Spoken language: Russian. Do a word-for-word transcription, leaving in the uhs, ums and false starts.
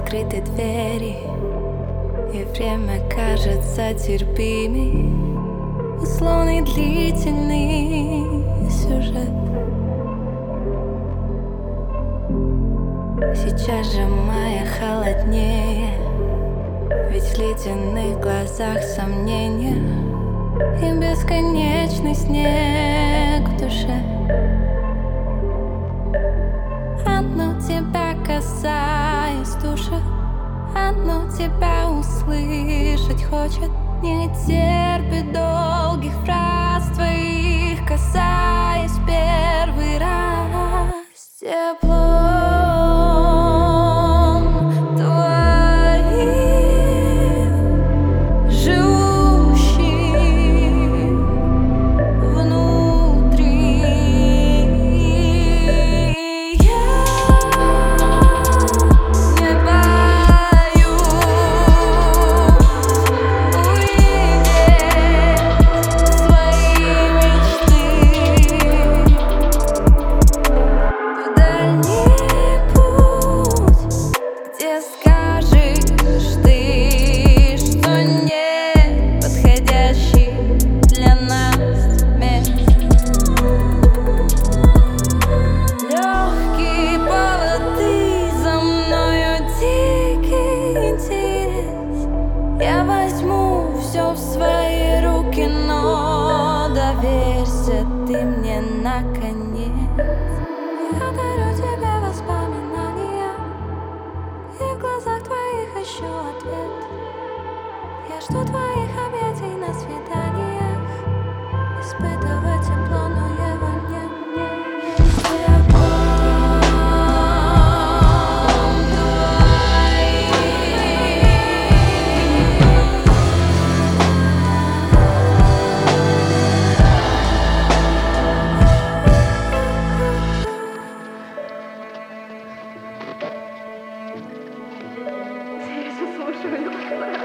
открыты двери, и время кажется терпимей. Условный длительный сюжет. Сейчас же мая холоднее, ведь в ледяных глазах сомнения и бесконечный снег в душе. Оно тебя касаясь души, оно тебя услышать хочет, не терпит долгих фраз твоих, касаясь первый раз теплом твоим, живущим внутри. Я не боюсь в свои руки, но доверься ты мне наконец. Я дарю тебе воспоминания, и в глазах твоих ищу ответ. Я жду твоих объятий на свиданиях, испытывать тепло, но его нет. Я слушаю.